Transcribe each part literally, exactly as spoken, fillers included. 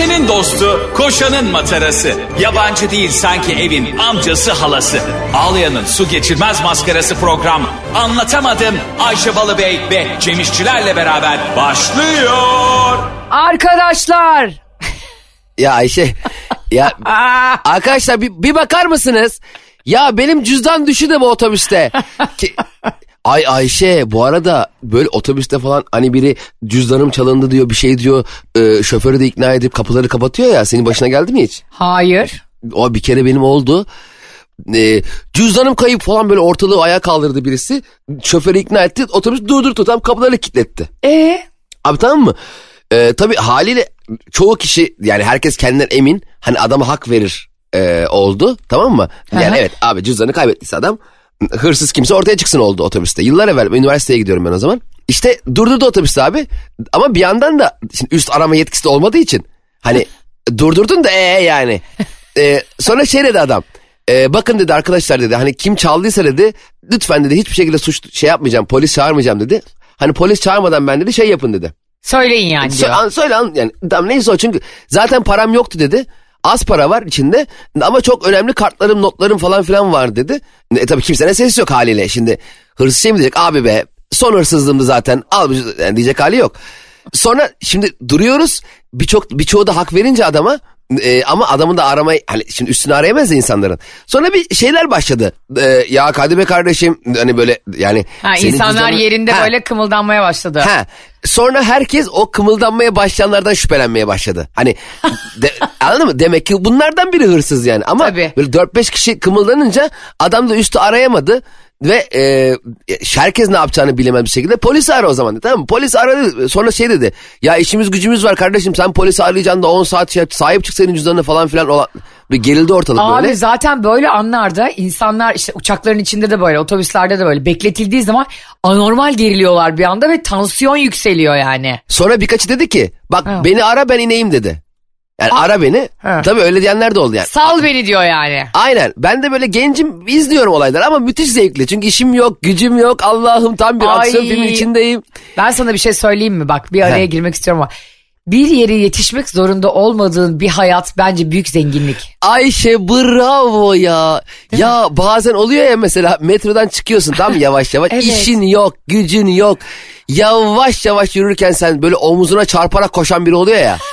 Ayşe'nin dostu, koşanın matarası. Yabancı değil sanki evin amcası halası. Ağlayan'ın su geçirmez maskarası program. Anlatamadım Ayşe Balıbey ve Cemişçilerle beraber başlıyor. Arkadaşlar. Ya Ayşe, ya arkadaşlar bir, bir bakar mısınız? Ya benim cüzdan düştü de bu otobüste. Ki, ay Ayşe, bu arada böyle otobüste falan hani biri cüzdanım çalındı diyor, bir şey diyor, e, şoförü de ikna edip kapıları kapatıyor ya, senin başına geldi mi hiç? Hayır. O bir kere benim oldu. E, cüzdanım kayıp falan, böyle ortalığı ayağa kaldırdı birisi. Şoförü ikna etti, otobüs durdurdu, tam kapıları kilitletti. Ee? Abi tamam mı? E, tabii haliyle çoğu kişi, yani herkes kendinden emin, hani adama hak verir e, oldu, tamam mı? Yani Aha. evet abi, cüzdanı kaybettiyse adam, hırsız kimse ortaya çıksın oldu otobüste. Yıllar evvel, üniversiteye gidiyorum ben o zaman. İşte durdurdu otobüste abi. Ama bir yandan da şimdi üst arama yetkisi de olmadığı için hani durdurdun da ee yani. Ee, sonra şey dedi adam. E, bakın dedi arkadaşlar dedi, hani kim çaldıysa dedi, lütfen dedi hiçbir şekilde suç şey yapmayacağım, polis çağırmayacağım dedi. Hani polis çağırmadan ben dedi şey yapın dedi. Söyleyin yani diyor. Söyle, söyle yani, tamam neyse o, çünkü zaten param yoktu dedi. Az para var içinde ama çok önemli kartlarım, notlarım falan filan var dedi. E tabii kimsenin sesi yok haliyle. Şimdi hırsız şey mi diyecek, abi be son hırsızlığımdı zaten al, yani diyecek hali yok. Sonra şimdi duruyoruz, birçok birçoğu da hak verince adama, e, ama adamın da aramayı, hani şimdi üstünü arayamaz ya insanların. Sonra bir şeyler başladı. E, ya Kadir Bey kardeşim, hani böyle yani. Ha, insanlar cüzdanı... yerinde ha. böyle kımıldanmaya başladı. Ha. Sonra herkes o kımıldanmaya başlayanlardan şüphelenmeye başladı. Hani de, anladın mı? Demek ki bunlardan biri hırsız yani. Ama tabii, böyle dört beş kişi kımıldanınca adam da üstü arayamadı. Ve e, herkes ne yapacağını bilemez bir şekilde polisi ara o zaman dedi, tamam mı? Polis aradı, sonra şey dedi, ya işimiz gücümüz var kardeşim, sen polisi arayacaksın da on saat şey, sahip çık senin cüzdanına falan filan, olan bir gerildi ortalık. Abi böyle. Zaten böyle anlarda insanlar, işte uçakların içinde de böyle, otobüslerde de böyle bekletildiği zaman anormal geriliyorlar bir anda ve tansiyon yükseliyor yani. Sonra birkaçı dedi ki bak ha. beni ara ben ineyim dedi. Yani Aa, ara beni. Ha. Tabii öyle diyenler de oldu yani. Sal A- beni diyor yani. Aynen. Ben de böyle gencim, izliyorum olayları ama müthiş zevkli. Çünkü işim yok, gücüm yok. Allah'ım, tam bir Ay. aksiyon filmin içindeyim. Ben sana bir şey söyleyeyim mi? Bak, bir araya He. girmek istiyorum ama. Bir yere yetişmek zorunda olmadığın bir hayat bence büyük zenginlik. Ayşe bravo ya. Değil ya mi? Bazen oluyor ya, mesela metrodan çıkıyorsun tam yavaş yavaş. Evet. İşin yok, gücün yok. Yavaş yavaş yürürken sen böyle omuzuna çarparak koşan biri oluyor ya.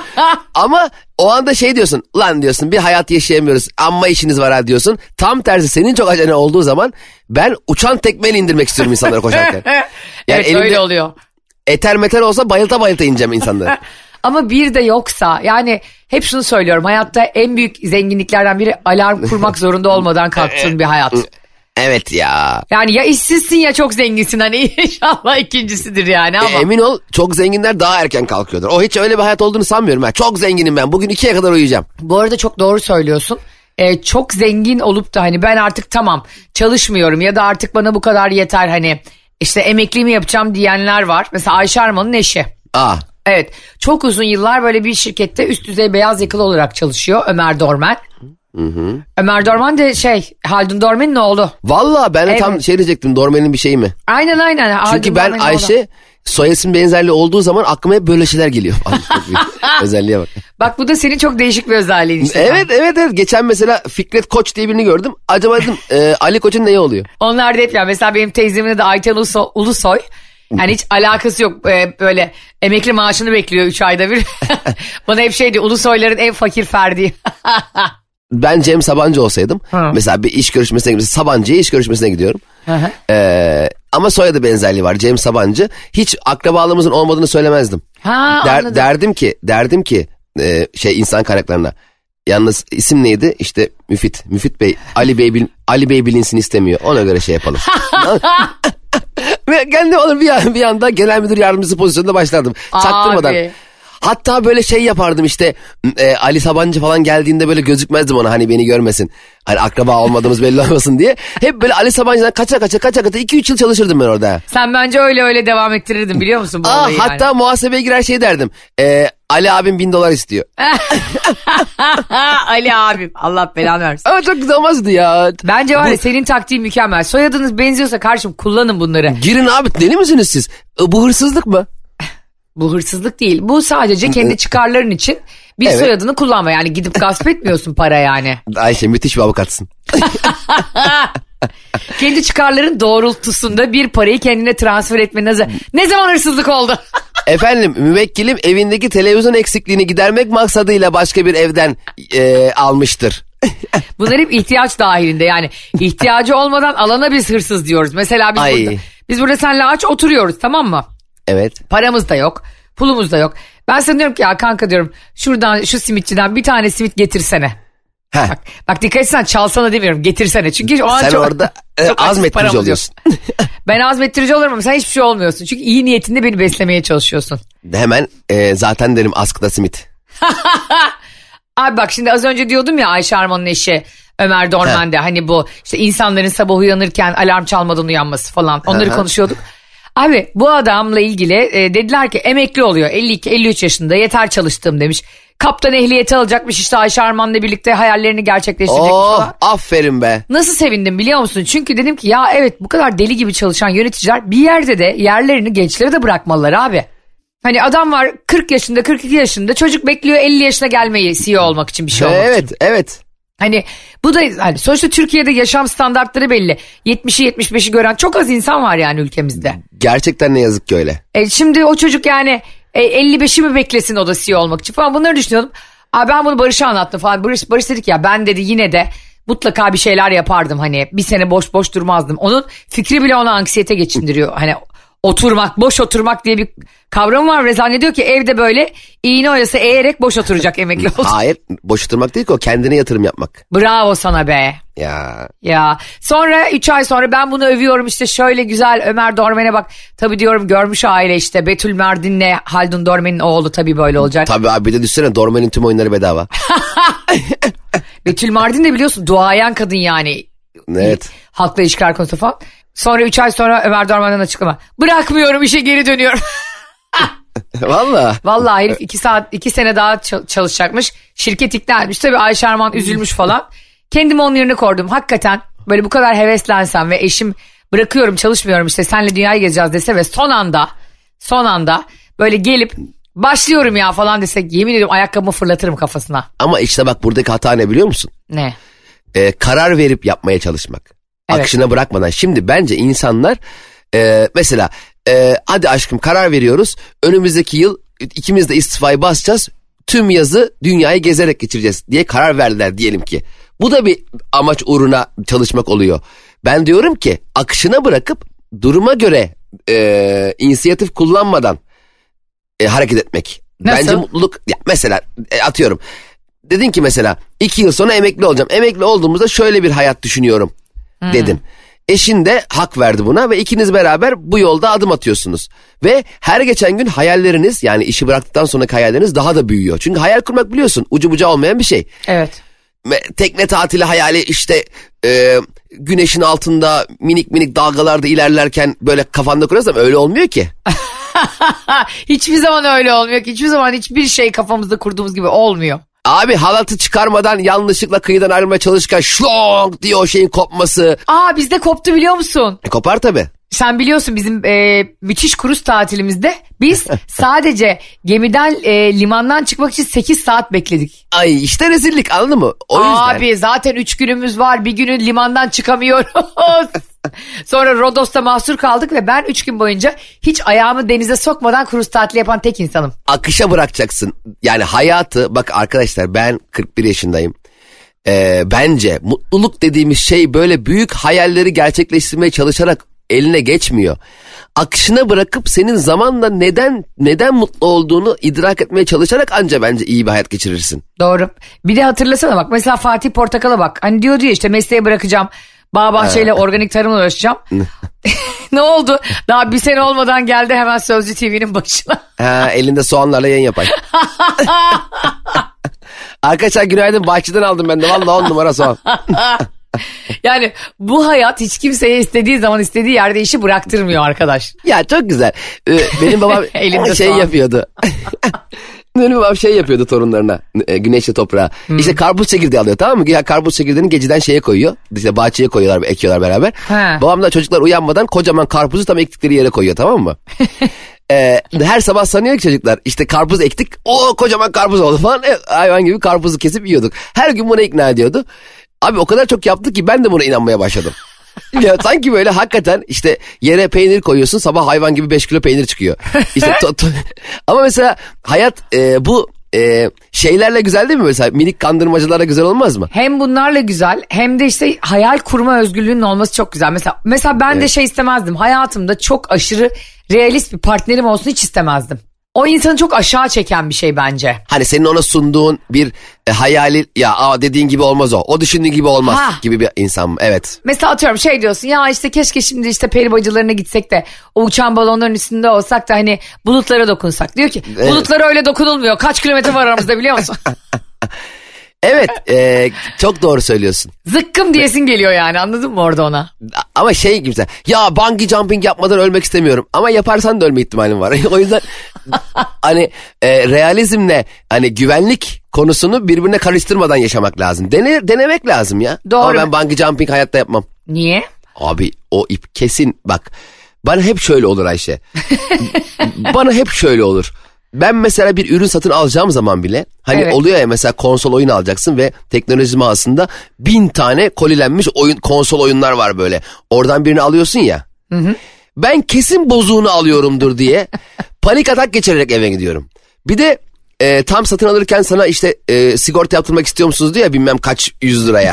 Ama o anda şey diyorsun, lan diyorsun bir hayat yaşayamıyoruz, amma işiniz var ha diyorsun. Tam tersi, senin çok acele olduğu zaman ben uçan tekmeyle indirmek istiyorum insanlara koşarken. Yani evet elimde... öyle oluyor. Eter meter olsa bayılta bayılta ineceğim insanları. Ama bir de yoksa, yani hep şunu söylüyorum, hayatta en büyük zenginliklerden biri alarm kurmak zorunda olmadan kalktığın bir hayat. Evet ya. Yani ya işsizsin ya çok zenginsin, hani inşallah ikincisidir yani ama. E, emin ol, çok zenginler daha erken kalkıyordur. O hiç öyle bir hayat olduğunu sanmıyorum ben. Çok zenginim ben, bugün ikiye kadar uyuyacağım. Bu arada çok doğru söylüyorsun. Ee, çok zengin olup da hani ben artık tamam çalışmıyorum ya da artık bana bu kadar yeter, hani işte emekliliğimi yapacağım diyenler var. Mesela Ayşe Arman'ın eşi. Aa. Evet, çok uzun yıllar böyle bir şirkette üst düzey beyaz yakalı olarak çalışıyor Ömer Dormen. Hı hı. Ömer Dorman de şey, Haldun Dormen'in oğlu. Valla ben de evet. tam şey diyecektim, Dormen'in bir şeyi mi? Aynen aynen. Çünkü Haldun ben Dormen'in Ayşe oğlu. Soy isim benzerliği olduğu zaman aklıma hep böyle şeyler geliyor. Özelliğe bak. Bak bu da senin çok değişik bir özelliğin işte. Evet evet evet. Geçen mesela Fikret Koç diye birini gördüm. Acaba dedim e, Ali Koç'un neyi oluyor? Onlar da hep ya. Mesela benim teyzemin de Ayten Ulusoy. Ulusoy. Yani hiç alakası yok. Ee, böyle emekli maaşını bekliyor üç ayda bir. Bana hep şey diyor, Ulusoyların en fakir ferdi. Ben Cem Sabancı olsaydım. Hı. Mesela bir iş görüşmesine gidiyorum. Sabancı'ya iş görüşmesine gidiyorum. Ee, ama soyadı benzerliği var. Cem Sabancı. Hiç akrabalığımızın olmadığını söylemezdim. Ha, Der, derdim ki, derdim ki e, şey insan kaynaklarına. Yalnız isim neydi? İşte Müfit. Müfit Bey, Ali Bey bil, Ali Bey bilinsin istemiyor. Ona göre şey yapalım. Ve kendim olur bir, bir anda genel müdür yardımcısı pozisyonunda başlardım. Çaktırmadan. Abi. Hatta böyle şey yapardım işte, e, Ali Sabancı falan geldiğinde böyle gözükmezdim ona, hani beni görmesin. Hani akraba olmadığımız belli olmasın diye. Hep böyle Ali Sabancı'dan kaça kaça kaça kaça iki üç yıl çalışırdım ben orada. Sen bence öyle öyle devam ettirirdin biliyor musun bu Aa, olayı hatta yani. Muhasebeye girer şey derdim. E, Ali abim bin dolar istiyor. Ali abim, Allah belanı versin. Ama çok güzel olmazdı ya. Bence var ya, bu... senin taktiğin mükemmel. Soyadınız benziyorsa karşım kullanın bunları. Girin abi, deli misiniz siz? E, bu hırsızlık mı? Bu hırsızlık değil. Bu sadece kendi çıkarların için Bir Evet. soyadını kullanma yani, gidip gasp etmiyorsun para yani. Ayşe müthiş bir avukatsın. Kendi çıkarların doğrultusunda bir parayı kendine transfer etme ne, ne zaman hırsızlık oldu? Efendim müvekkilim evindeki televizyon eksikliğini gidermek maksadıyla başka bir evden e, almıştır. Bunlar hep ihtiyaç dahilinde yani. İhtiyacı olmadan alana biz hırsız diyoruz. Mesela biz Ay. burada, biz burada seninle aç oturuyoruz, tamam mı? Evet. Paramız da yok, pulumuz da yok. Ben sana diyorum ki ya kanka diyorum, şuradan şu simitçiden bir tane simit getirsene. Heh. Bak, bak dikkat etsen, çalsana demiyorum, getirsene. Çünkü o an Sen çok, orada e, çok açık azmettirici paramız yok. oluyorsun. Ben azmettirici olurum ama sen hiçbir şey olmuyorsun. Çünkü iyi niyetinde beni beslemeye çalışıyorsun. Hemen e, zaten derim askıda simit. Abi bak şimdi az önce diyordum ya, Ayşe Arman'ın eşi Ömer Dormen'de hani bu işte insanların sabah uyanırken alarm çalmadan uyanması falan, onları konuşuyorduk. Abi bu adamla ilgili e, dediler ki emekli oluyor, elli iki elli üç yaşında, yeter çalıştığım demiş. Kaptan ehliyeti alacakmış, işte Ayşe Arman'la birlikte hayallerini gerçekleştirecekmiş Oh falan. aferin be. Nasıl sevindim biliyor musun? Çünkü dedim ki ya evet, bu kadar deli gibi çalışan yöneticiler bir yerde de yerlerini gençlere de bırakmalılar abi. Hani adam var kırk yaşında kırk iki yaşında, çocuk bekliyor elli yaşına gelmeyi C E O olmak için, bir şey olmak Evet için. evet. Hani bu da hani sonuçta Türkiye'de yaşam standartları belli. yetmişi yetmiş beşi gören çok az insan var yani ülkemizde. Gerçekten ne yazık ki öyle. E şimdi o çocuk yani e, elli beşi mi beklesin o da C E O olmak için falan, bunları düşünüyordum. Abi ben bunu Barış'a anlattım falan. Barış, Barış dedi ki ya ben dedi yine de mutlaka bir şeyler yapardım, hani bir sene boş boş durmazdım. Onun fikri bile ona anksiyete geçindiriyor. Hani oturmak, boş oturmak diye bir kavram var ve zannediyor ki evde böyle iğne oyası eğerek boş oturacak emekli olacak. Hayır, boş oturmak değil ki o, kendine yatırım yapmak. Bravo sana be. Ya Ya sonra üç ay sonra ben bunu övüyorum, işte şöyle güzel Ömer Dormen'e bak. Tabii diyorum görmüş aile işte, Betül Merdin'le Haldun Dormen'in oğlu, tabii böyle olacak. tabii abi, bir de düşünsene Dormen'in tüm oyunları bedava. Betül Merdin de biliyorsun duayen kadın yani. Evet. Halkla ilişkiler konusu falan. Sonra üç ay sonra Ömer Dormen'den açıklama. Bırakmıyorum, işe geri dönüyorum. Valla. Vallahi herif iki saat iki sene daha ç- çalışacakmış. Şirket ikna etmiş. Tabii Ayşe Arman üzülmüş falan. Kendimi onun yerine koydum. Hakikaten böyle bu kadar heveslensem ve eşim bırakıyorum çalışmıyorum işte senle dünyayı gezeceğiz dese ve son anda son anda böyle gelip başlıyorum ya falan desek, yemin ediyorum ayakkabımı fırlatırım kafasına. Ama işte bak buradaki hata ne biliyor musun? Ne? Ee, karar verip yapmaya çalışmak. Evet. Akışına bırakmadan. Şimdi bence insanlar e, mesela e, hadi aşkım karar veriyoruz. Önümüzdeki yıl ikimiz de istifayı basacağız. Tüm yazı dünyayı gezerek geçireceğiz diye karar verdiler diyelim ki. Bu da bir amaç uğruna çalışmak oluyor. Ben diyorum ki akışına bırakıp duruma göre e, inisiyatif kullanmadan e, hareket etmek. Nasıl? Bence mutluluk ya mesela e, atıyorum. Dedin ki mesela iki yıl sonra emekli olacağım. Emekli olduğumuzda şöyle bir hayat düşünüyorum hmm. dedim. Eşin de hak verdi buna ve ikiniz beraber bu yolda adım atıyorsunuz. Ve her geçen gün hayalleriniz, yani işi bıraktıktan sonraki hayalleriniz daha da büyüyor. Çünkü hayal kurmak biliyorsun ucu bucağı olmayan bir şey. Evet. Tekne tatili hayali işte e, güneşin altında minik minik dalgalarda ilerlerken böyle kafanda kuruyorsam öyle olmuyor ki. Hiçbir zaman öyle olmuyor ki. Hiçbir zaman hiçbir şey kafamızda kurduğumuz gibi olmuyor. Abi halatı çıkarmadan yanlışlıkla kıyıdan ayrılmaya çalışırken şlong diye o şeyin kopması. Aa bizde koptu biliyor musun? E, kopar tabii. Sen biliyorsun bizim e, müthiş kruz tatilimizde biz sadece gemiden e, limandan çıkmak için sekiz saat bekledik. Ay işte rezillik, anladın mı? O yüzden. Abi zaten üç günümüz var, bir günü limandan çıkamıyoruz. Sonra Rodos'ta mahsur kaldık ve ben üç gün boyunca hiç ayağımı denize sokmadan kruz tatili yapan tek insanım. Akışa bırakacaksın. Yani hayatı, bak arkadaşlar ben kırk bir yaşındayım. Ee, bence mutluluk dediğimiz şey böyle büyük hayalleri gerçekleştirmeye çalışarak eline geçmiyor. Akışına bırakıp senin zamanla neden neden mutlu olduğunu idrak etmeye çalışarak anca bence iyi bir hayat geçirirsin. Doğru. Bir de hatırlasana bak mesela Fatih Portakal'a bak. Hani diyor diyor işte mesleği bırakacağım. Bağ bahçeyle organik tarımla uğraşacağım. Ne oldu? Daha bir sene olmadan geldi hemen Sözcü T V'nin başına. Ha, elinde soğanlarla yayın yapay. Arkadaşlar günaydın, bahçeden aldım ben de vallahi on numara soğan. Yani bu hayat hiç kimseye istediği zaman istediği yerde işi bıraktırmıyor arkadaş. Ya çok güzel. Ee, benim babam şey soğan. yapıyordu. Benim babam şey yapıyordu torunlarına, e, güneşli toprağa. Hmm. İşte karpuz çekirdeği alıyor, tamam mı? Ya karpuz çekirdeğini geceden şeye koyuyor. İşte bahçeye koyuyorlar, ekiyorlar beraber. He. Babam da çocuklar uyanmadan kocaman karpuzu tam ektikleri yere koyuyor, tamam mı? e, her sabah sanıyor ki çocuklar işte karpuz ektik. O kocaman karpuz oldu falan. E, hayvan gibi karpuzu kesip yiyorduk. Her gün buna ikna ediyordu. Abi o kadar çok yaptı ki ben de buna inanmaya başladım. Ya sanki böyle hakikaten işte yere peynir koyuyorsun, sabah hayvan gibi beş kilo peynir çıkıyor. İşte to, to. Ama mesela hayat e, bu e, şeylerle güzel değil mi mesela, minik kandırmacılarla güzel olmaz mı? Hem bunlarla güzel hem de işte hayal kurma özgürlüğünün olması çok güzel. Mesela mesela ben evet. de şey istemezdim, hayatımda çok aşırı realist bir partnerim olsun hiç istemezdim. O insanı çok aşağı çeken bir şey bence. Hani senin ona sunduğun bir e, hayali, ya aa, dediğin gibi olmaz o. O düşündüğün gibi olmaz ha. gibi bir insan mı? Evet. Mesela atıyorum şey diyorsun ya, işte keşke şimdi işte peri bacılarına gitsek de o uçan balonların üstünde olsak da hani bulutlara dokunsak. Diyor ki evet. bulutlara öyle dokunulmuyor. Kaç kilometre var aramızda biliyor musun? Evet e, çok doğru söylüyorsun. Zıkkım diyesin geliyor yani, anladın mı orada ona? Ama şey gibi mesela, ya bungee jumping yapmadan ölmek istemiyorum. Ama yaparsan da ölme ihtimalin var. O yüzden hani e, realizmle hani güvenlik konusunu birbirine karıştırmadan yaşamak lazım. Dene, denemek lazım ya. Doğru. Ama ben bungee jumping hayatta yapmam. Niye? Abi o ip kesin bak. Bana hep şöyle olur Ayşe. Bana hep şöyle olur. Ben mesela bir ürün satın alacağım zaman bile hani evet. oluyor ya mesela, konsol oyun alacaksın ve teknoloji mağazasında bin tane kolilenmiş oyun konsol oyunlar var böyle. Oradan birini alıyorsun ya. Hı hı. Ben kesin bozuğunu alıyorumdur diye panik atak geçirerek eve gidiyorum. Bir de e, tam satın alırken sana işte e, sigorta yaptırmak istiyor musunuz diye, bilmem kaç yüz liraya.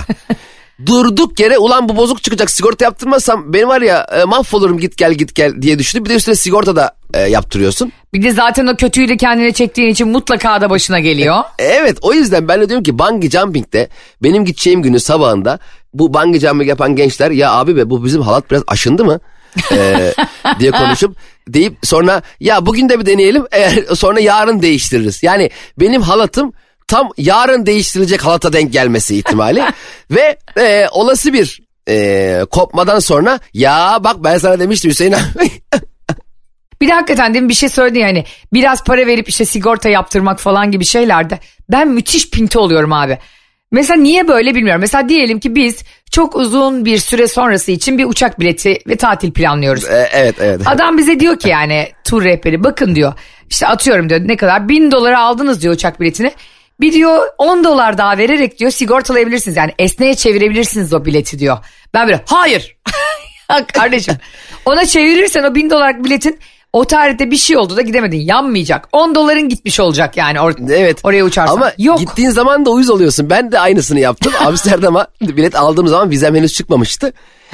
Durduk yere ulan bu bozuk çıkacak, sigorta yaptırmazsam ben var ya e, mahvolurum, git gel git gel diye düşündüm. Bir de üstüne sigorta da e, yaptırıyorsun. Bir de zaten o kötüyü de kendine çektiğin için mutlaka da başına geliyor. Evet, o yüzden ben de diyorum ki bungee jumping'de benim gideceğim günün sabahında bu bungee jumping yapan gençler, ya abi be bu bizim halat biraz aşındı mı ee, diye konuşup deyip sonra ya bugün de bir deneyelim, eğer sonra yarın değiştiririz. Yani benim halatım tam yarın değiştirilecek halata denk gelmesi ihtimali ve e, olası bir e, kopmadan sonra ya bak ben sana demiştim Hüseyin abi. Bir de hakikaten demin bir şey söyledin yani, biraz para verip işte sigorta yaptırmak falan gibi şeylerde ben müthiş pinti oluyorum abi. Mesela niye böyle bilmiyorum. Mesela diyelim ki biz çok uzun bir süre sonrası için bir uçak bileti ve tatil planlıyoruz. Ee, evet evet. Adam bize diyor ki yani tur rehberi, bakın diyor işte atıyorum diyor ne kadar bin dolara aldınız diyor uçak biletini. Bir diyor on dolar daha vererek diyor sigortalayabilirsiniz, yani esneye çevirebilirsiniz o bileti diyor. Ben böyle hayır kardeşim, ona çevirirsen o bin dolarlık biletin o tarihte bir şey oldu da gidemedin, yanmayacak. on doların gitmiş olacak yani or- evet. oraya uçarsan. Ama yok. Gittiğin zaman da uyuz oluyorsun. Ben de aynısını yaptım. Amsterdam'a bilet aldığım zaman vizem henüz çıkmamıştı.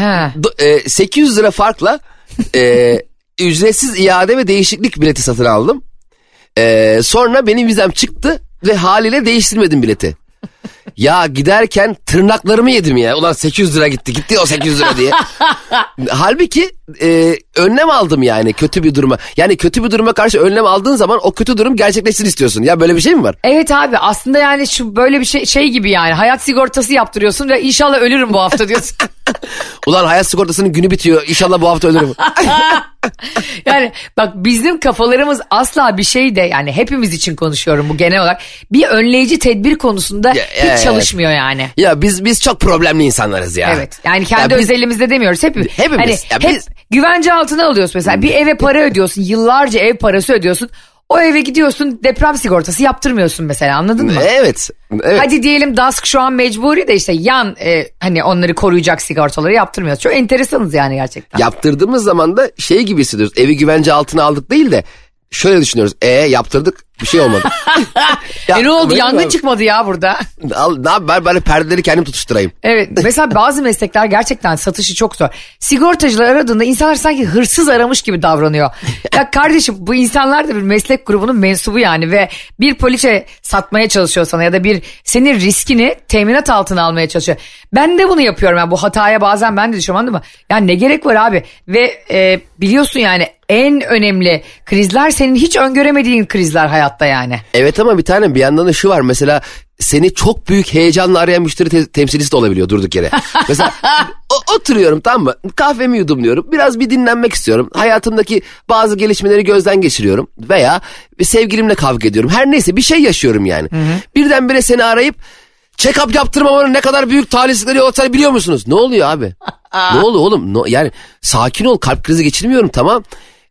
Do- e, sekiz yüz lira farkla e, ücretsiz iade ve değişiklik bileti satın aldım. E, sonra benim vizem çıktı ve haliyle değiştirmedim bileti. Ya giderken tırnaklarımı yedim ya. Ulan sekiz yüz lira gitti. Gitti o sekiz yüz lira diye. Halbuki e, önlem aldım yani kötü bir duruma. Yani kötü bir duruma karşı önlem aldığın zaman o kötü durum gerçekleşsin istiyorsun. Ya böyle bir şey mi var? Evet abi, aslında yani şu böyle bir şey şey gibi yani. Hayat sigortası yaptırıyorsun ve inşallah ölürüm bu hafta diyorsun. Ulan hayat sigortasının günü bitiyor. İnşallah bu hafta ölürüm. Yani bak bizim kafalarımız asla bir şey de, yani hepimiz için konuşuyorum bu genel olarak, bir önleyici tedbir konusunda ya, hiç evet. çalışmıyor yani. Ya biz biz çok problemli insanlarız ya. Evet, yani kendi ya biz, özelimizde demiyoruz hepimiz. Hepimiz. Hani ya hep biz... güvence altına alıyorsun mesela, bir eve para ödüyorsun, yıllarca ev parası ödüyorsun. O eve gidiyorsun, deprem sigortası yaptırmıyorsun mesela, anladın mı? Evet. evet. Hadi diyelim D A S K şu an mecburi de işte yan e, hani onları koruyacak sigortaları yaptırmıyoruz. Çok enteresanız yani gerçekten. Yaptırdığımız zaman da şey gibi hissediyoruz. Evi güvence altına aldık değil de şöyle düşünüyoruz. E yaptırdık, bir şey olmadı. ya, e ne oldu, yangın çıkmadı ya burada. Al, ne yapayım, ben perdeleri kendim tutuşturayım. Evet, mesela bazı meslekler gerçekten satışı çok zor. Sigortacılar aradığında insanlar sanki hırsız aramış gibi davranıyor. Ya kardeşim, bu insanlar da bir meslek grubunun mensubu yani ve bir poliçe satmaya çalışıyor sana ya da bir senin riskini teminat altına almaya çalışıyor. Ben de bunu yapıyorum yani, bu hataya bazen ben de düşüyorum, anladın mı? Yani ne gerek var abi, ve e, biliyorsun yani en önemli krizler senin hiç öngöremediğin krizler hayatta yani. Evet ama bir tane bir yandan da şu var mesela, seni çok büyük heyecanla arayan müşteri te- temsilcisi de olabiliyor durduk yere. Mesela o- oturuyorum tamam mı, kahvemi yudumluyorum, biraz bir dinlenmek istiyorum, hayatımdaki bazı gelişmeleri gözden geçiriyorum veya sevgilimle kavga ediyorum, her neyse bir şey yaşıyorum yani. Hı hı. Birdenbire seni arayıp check-up yaptırmamanın ne kadar büyük talihsizlikleri yol açar biliyor musunuz? Ne oluyor abi? Ne oluyor oğlum? No, yani sakin ol, kalp krizi geçirmiyorum tamam.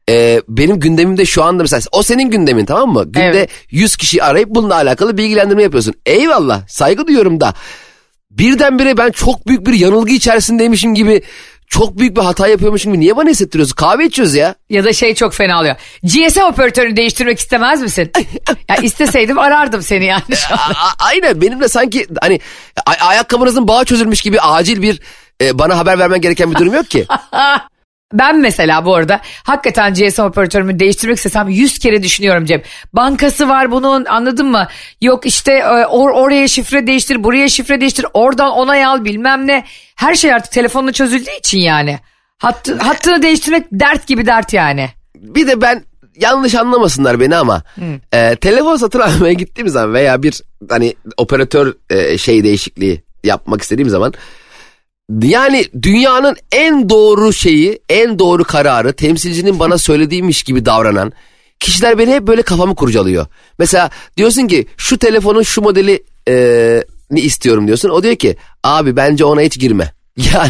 e, benim gündemimde şu anda mesela o senin gündemin, tamam mı? Günde evet. yüz kişi arayıp bununla alakalı bilgilendirme yapıyorsun. Eyvallah, saygı duyuyorum da birdenbire ben çok büyük bir yanılgı içerisindeymişim gibi, çok büyük bir hata yapıyormuşum gibi niye bana hissettiriyorsun? Kahve içiyoruz ya. Ya da şey çok fena oluyor. G S M operatörünü değiştirmek istemez misin? Ya isteseydim arardım seni yani. A- aynen, benim de sanki hani ay- ayakkabınızın bağı çözülmüş gibi acil bir e, bana haber vermen gereken bir durum yok ki. Ben mesela bu arada hakikaten G S M operatörümü değiştirmek istesem yüz kere düşünüyorum Cem. Bankası var bunun, anladın mı? Yok işte or- oraya şifre değiştir, buraya şifre değiştir, oradan onay al, bilmem ne. Her şey artık telefonla çözüldüğü için yani. Hattı, hattını değiştirmek dert gibi dert yani. Bir de ben, yanlış anlamasınlar beni ama e, telefon satın almaya gittiğim zaman veya bir hani operatör e, şey değişikliği yapmak istediğim zaman, yani dünyanın en doğru şeyi, en doğru kararı temsilcinin bana söylediğiymiş gibi davranan kişiler beni hep böyle kafamı kurcalıyor. Mesela diyorsun ki şu telefonun şu modeli e, ni istiyorum diyorsun. O diyor ki abi bence ona hiç girme. Ya,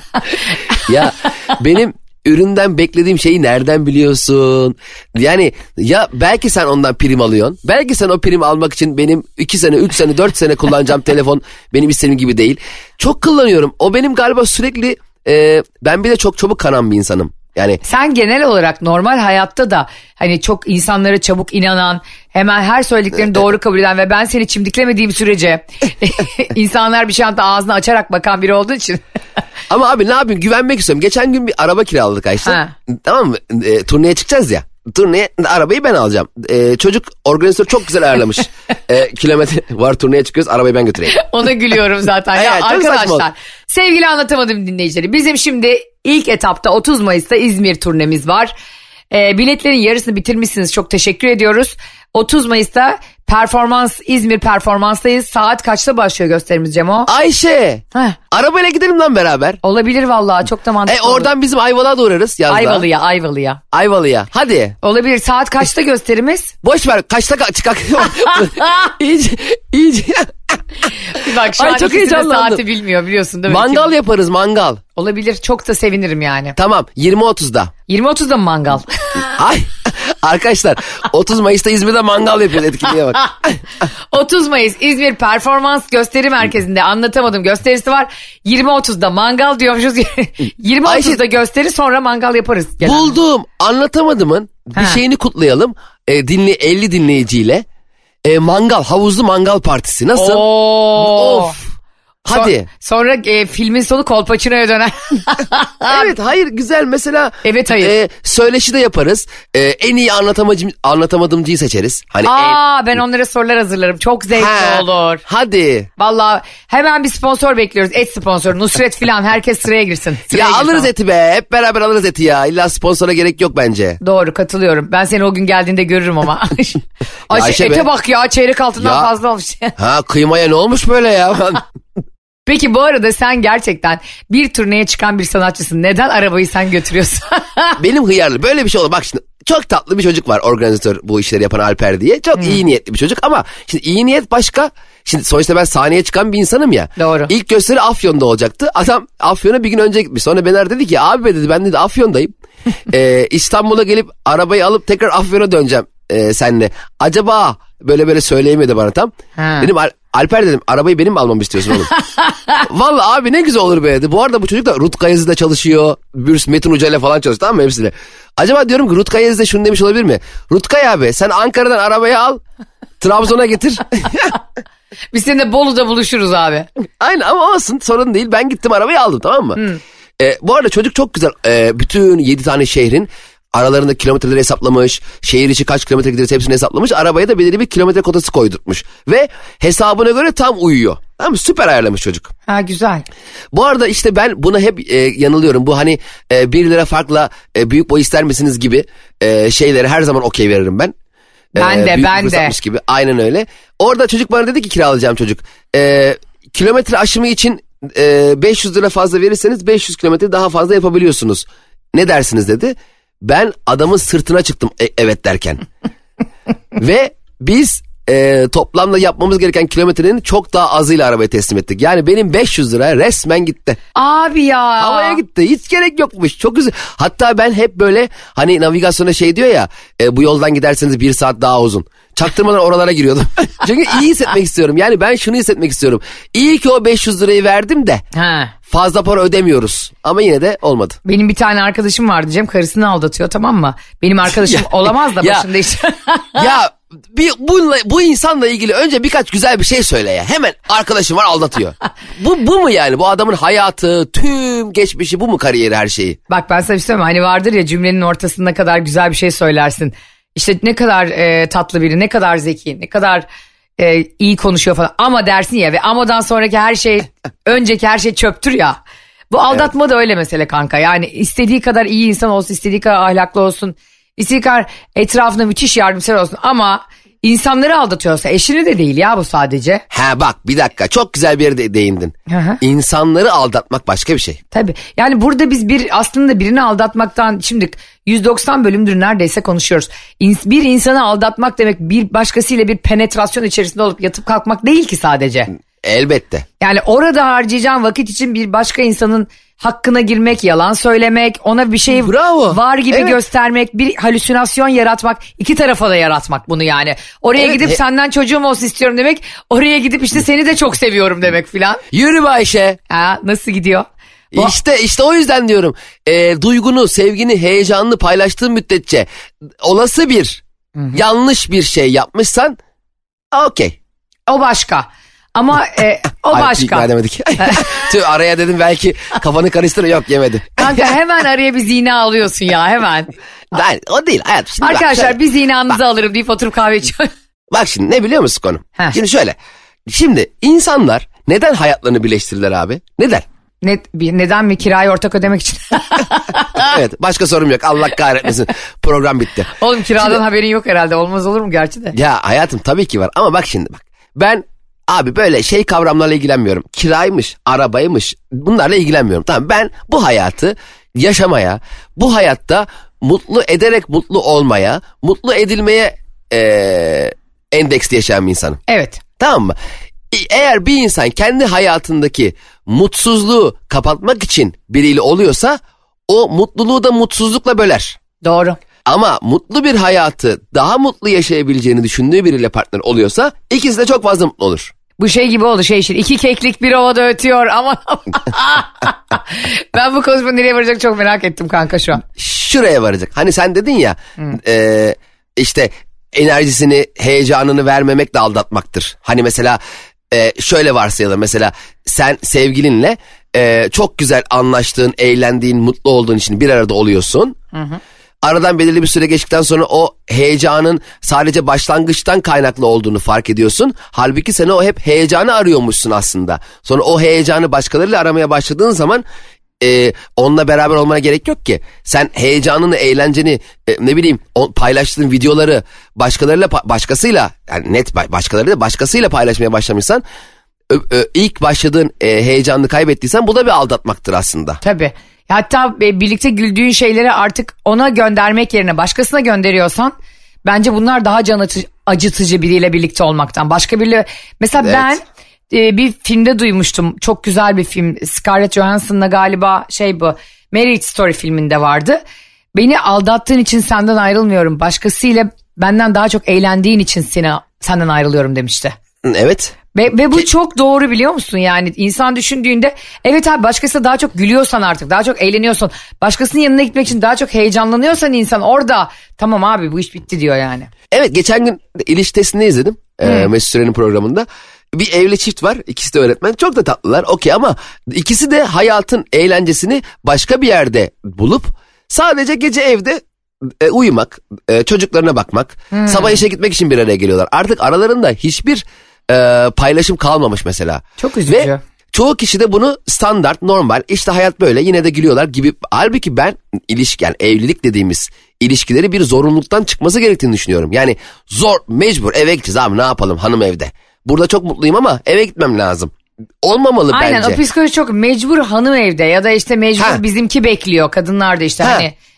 ya benim üründen beklediğim şeyi nereden biliyorsun? Yani ya belki sen ondan prim alıyorsun. Belki sen o prim almak için benim iki sene, üç sene, dört sene kullanacağım telefon benim istediğim gibi değil. Çok kullanıyorum. O benim galiba sürekli e, ben bir de çok çabuk kanan bir insanım. Yani sen genel olarak normal hayatta da hani çok insanlara çabuk inanan, hemen her söylediklerini doğru kabul eden ve ben seni çimdiklemediğim sürece insanlar bir şey anda ağzını açarak bakan biri olduğu için. Ama abi ne yapayım, güvenmek istiyorum. Geçen gün bir araba kiraladık Ayşe. Ha. Tamam mı? E, turneye çıkacağız ya. Turneye arabayı ben alacağım. E, çocuk organizatör çok güzel ayarlamış. e, kilometre var, turneye çıkıyoruz, arabayı ben götüreyim. Ona gülüyorum zaten. Ya evet, arkadaşlar, sevgili Anlatamadım dinleyicileri, bizim şimdi ilk etapta otuz Mayıs'ta İzmir turnemiz var. E, biletlerin yarısını bitirmişsiniz, çok teşekkür ediyoruz. otuz Mayıs'ta performans, İzmir performanstayız. Saat kaçta başlıyor gösterimiz Cemo? Ayşe. Heh. Arabayla gidelim lan beraber. Olabilir vallahi, çok da mantıklı. E oradan olur. Bizim Ayvalık'a da uğrarız yazda. Ayvalı'ya, Ayvalı'ya. Ayvalı'ya. Hadi. Olabilir. Saat kaçta gösterimiz? Boş ver. Kaçta ka- çıkak. iyice, iyice. Bak şu Ay, an çok ikisi de saati bilmiyor, biliyorsun değil mi? Mangal Kim? yaparız, mangal. Olabilir. Çok da sevinirim yani. Tamam. yirmi otuzda. yirmi otuzda mı mangal? Ay. Arkadaşlar otuz Mayıs'ta İzmir'de mangal yapıyoruz, etkinliğe bak. otuz Mayıs İzmir Performans Gösteri Merkezi'nde Anlatamadım gösterisi var. yirmi otuzda mangal diyormuşuz. yirmi otuzda gösteri, sonra mangal yaparız. Genelde. Buldum. Anlatamadım'ın bir ha. şeyini kutlayalım. E, dinle, elli dinleyiciyle. E, mangal, havuzlu mangal partisi. Nasıl? Oo. Of. Hadi. So- sonra e, filmin sonu Kolpaçino'ya döner. Evet, hayır, güzel mesela. Evet, hayır. E, söyleşi de yaparız. E, en iyi anlatamacım, anlatamadımcıyı seçeriz. Hani Aa, en... ben onlara sorular hazırlarım. Çok zevkli ha, olur. Hadi. Vallahi hemen bir sponsor bekliyoruz. Et sponsoru. Nusret filan, herkes sıraya girsin. Sıraya ya girsin. alırız eti be. Hep beraber alırız eti ya. İlla sponsora gerek yok bence. Doğru, katılıyorum. Ben seni o gün geldiğinde görürüm ama. Ayşe, Ayşe ete be. Bak ya, çeyrek altından ya. Fazla olmuş. Ha, kıymaya ne olmuş böyle ya? Peki bu arada sen gerçekten bir turneye çıkan bir sanatçısın. Neden arabayı sen götürüyorsun? Benim hıyarlı. Böyle bir şey olur. Bak şimdi çok tatlı bir çocuk var, organizatör, bu işleri yapan Alper diye. Çok hmm. iyi niyetli bir çocuk ama şimdi iyi niyet başka. Şimdi sonuçta ben sahneye çıkan bir insanım ya. Doğru. İlk gösteri Afyon'da olacaktı. Adam Afyon'a bir gün önce gitmiş. Sonra Bener dedi ki abi dedi, ben dedi Afyon'dayım. ee, İstanbul'a gelip arabayı alıp tekrar Afyon'a döneceğim e, seninle. Acaba böyle böyle söyleyemedi bana tam. Ha. Dedim Al- Alper dedim, arabayı benim mi almamı istiyorsun oğlum? Vallahi abi ne güzel olur be dedi. Bu arada bu çocuk da Rutkay Yazı'da çalışıyor. Bürs Metin Hoca ile falan çalışıyor, tamam mı, hepsiyle. Acaba diyorum ki Rutkay Yazı'da şunu demiş olabilir mi? Rutkay abi sen Ankara'dan arabayı al, Trabzon'a getir. Biz seninle Bolu'da buluşuruz abi. Aynen, ama olsun, sorun değil. Ben gittim arabayı aldım, tamam mı? Hmm. Ee, bu arada çocuk çok güzel. Ee, bütün yedi tane şehrin aralarında kilometreleri hesaplamış. Şehir içi kaç kilometre gideriz hepsini hesaplamış. Arabaya da belirli bir kilometre kotası koydurtmuş. Ve hesabına göre tam uyuyor. Tamam mı? Süper ayarlamış çocuk. Ha, güzel. Bu arada işte ben buna hep e, yanılıyorum. Bu hani e, bir lira farkla e, büyük boy ister misiniz gibi e, şeylere her zaman okey veririm ben. Ben e, de büyük ben de. Gibi. Aynen öyle. Orada çocuk bana dedi ki kiralayacağım çocuk. E, kilometre aşımı için e, beş yüz lira fazla verirseniz beş yüz kilometre daha fazla yapabiliyorsunuz. Ne dersiniz dedi. Ben adamın sırtına çıktım e, evet derken. Ve biz e, toplamda yapmamız gereken kilometrenin çok daha azıyla arabaya teslim ettik. Yani benim beş yüz lira resmen gitti. Abi ya. Havaya gitti. Hiç gerek yokmuş. Çok güzel. Hatta ben hep böyle hani navigasyona şey diyor ya e, bu yoldan giderseniz bir saat daha uzun. Çaktırmadan oralara giriyordum. Çünkü iyi hissetmek istiyorum. Yani ben şunu hissetmek istiyorum. İyi ki o beş yüz lirayı verdim de Ha. fazla para ödemiyoruz. Ama yine de olmadı. Benim bir tane arkadaşım vardı Cem, karısını aldatıyor, tamam mı? Benim arkadaşım Ya, olamaz da ya. başında işte. Ya bir, bununla, bu insanla ilgili önce birkaç güzel bir şey söyle ya. Hemen arkadaşım var aldatıyor. bu, bu mu yani? Bu adamın hayatı, tüm geçmişi, bu mu kariyeri, her şeyi? Bak ben sana bir şey söyleyeyim mi? Hani vardır ya, cümlenin ortasında kadar güzel bir şey söylersin. İşte ne kadar e, tatlı biri, ne kadar zeki, ne kadar e, iyi konuşuyor falan. Ama dersin ya, ve amadan sonraki her şey, önceki her şey çöptür ya. Bu aldatma evet. da öyle mesele kanka. Yani istediği kadar iyi insan olsun, istediği kadar ahlaklı olsun, istediği kadar etrafında müthiş yardımsever olsun. Ama insanları aldatıyorsa, eşini de değil ya bu sadece. Ha bak bir dakika, çok güzel bir yere de değindin. Hı hı. İnsanları aldatmak başka bir şey. Tabii. Yani burada biz bir aslında birini aldatmaktan şimdi yüz doksan bölümdür neredeyse konuşuyoruz. Bir insanı aldatmak demek bir başkasıyla bir penetrasyon içerisinde olup yatıp kalkmak değil ki sadece. Elbette. Yani orada harcayacağın vakit için bir başka insanın hakkına girmek, yalan söylemek, ona bir şey Bravo. var gibi Evet. göstermek, bir halüsinasyon yaratmak, iki tarafa da yaratmak bunu yani. Oraya Evet. gidip He- senden çocuğum olsun istiyorum demek, oraya gidip işte seni de çok seviyorum demek filan. Yürü be Ayşe. Ha, nasıl gidiyor? Bu- İşte işte o yüzden diyorum. E, duygunu, sevgini, heyecanını paylaştığın müddetçe olası bir Hı-hı. yanlış bir şey yapmışsan okey. O başka. Ama e, o Ay, başka. ikna edemedik. Tüh, araya dedim belki kafanı karıştırır, yok yemedi. Kanka hemen araya bir zina alıyorsun ya, hemen. Ben, o değil hayatım. Şimdi Arkadaşlar bak, şöyle, bir zinanızı alırım deyip oturup kahve içiyor. bak şimdi ne biliyor musun konu? Heh. Şimdi şöyle. Şimdi insanlar neden hayatlarını birleştirirler abi? Neden? Ne, bir, neden mi? Kirayı ortak ödemek için. Evet, başka sorum yok. Allah kahretmesin. Program bitti. Oğlum kiradan Şimdi- haberin yok herhalde. Olmaz olur mu gerçi de? Ya hayatım tabii ki var ama bak şimdi bak. Ben abi böyle şey kavramlarla ilgilenmiyorum. Kiraymış, arabaymış, bunlarla ilgilenmiyorum. Tamam, ben bu hayatı yaşamaya, bu hayatta mutlu ederek mutlu olmaya, mutlu edilmeye eee endeksli yaşayan bir insanım. Evet. Tamam mı? E- Eğer bir insan kendi hayatındaki mutsuzluğu kapatmak için biriyle oluyorsa o mutluluğu da mutsuzlukla böler. Doğru. Ama mutlu bir hayatı daha mutlu yaşayabileceğini düşündüğü biriyle partner oluyorsa ikisi de çok fazla mutlu olur. Bu şey gibi oldu, şey işte. İki keklik bir ovada ötüyor ama. Ben bu konuşma nereye varacak çok merak ettim kanka şu an. Şuraya varacak. Hani sen dedin ya e, işte enerjisini, heyecanını vermemek de aldatmaktır. Hani mesela e, şöyle varsayalım, mesela sen sevgilinle e, çok güzel anlaştığın, eğlendiğin, mutlu olduğun için bir arada oluyorsun. Hı hı. Aradan belirli bir süre geçtikten sonra o heyecanın sadece başlangıçtan kaynaklı olduğunu fark ediyorsun. Halbuki sen o hep heyecanı arıyormuşsun aslında. Sonra o heyecanı başkalarıyla aramaya başladığın zaman e, onunla beraber olmana gerek yok ki. Sen heyecanını, eğlenceni, e, ne bileyim o, paylaştığın videoları başkalarıyla, başkasıyla, yani net başkalarıyla, başkasıyla paylaşmaya başlamışsan, ö, ö, ilk başladığın e, heyecanını kaybettiysen bu da bir aldatmaktır aslında. Tabii. Hatta birlikte güldüğün şeyleri artık ona göndermek yerine başkasına gönderiyorsan bence bunlar daha can acı- acıtıcı biriyle birlikte olmaktan. Başka biriyle mesela Evet. ben e, bir filmde duymuştum, çok güzel bir film, Scarlett Johansson'la galiba şey bu Marriage Story filminde vardı. Beni aldattığın için senden ayrılmıyorum, başkasıyla benden daha çok eğlendiğin için seni, senden ayrılıyorum demişti. Evet. Ve, ve bu çok doğru, biliyor musun? Yani insan düşündüğünde evet abi, başkasıyla daha çok gülüyorsan, artık daha çok eğleniyorsun, başkasının yanına gitmek için daha çok heyecanlanıyorsan insan orada tamam abi bu iş bitti diyor yani. Evet, geçen gün İliştesini izledim e, Mesut Süren'in programında. Bir evli çift var, ikisi de öğretmen, çok da tatlılar, okey, ama ikisi de hayatın eğlencesini başka bir yerde bulup sadece gece evde e, uyumak, e, çocuklarına bakmak, hmm. sabah işe gitmek için bir araya geliyorlar. Artık aralarında hiçbir e, paylaşım kalmamış mesela. Çok üzücü. Ve çoğu kişi de bunu standart, normal, işte hayat böyle, yine de gülüyorlar gibi. Halbuki ben ilişki, yani evlilik dediğimiz ilişkileri bir zorunluluktan çıkması gerektiğini düşünüyorum. Yani zor, mecbur eve gideceğiz abi, ne yapalım, hanım evde. Burada çok mutluyum ama eve gitmem lazım. Olmamalı Aynen, bence. o psikoloji çok mecbur, hanım evde ya da işte mecbur Ha. bizimki bekliyor. Kadınlar da işte Ha. hani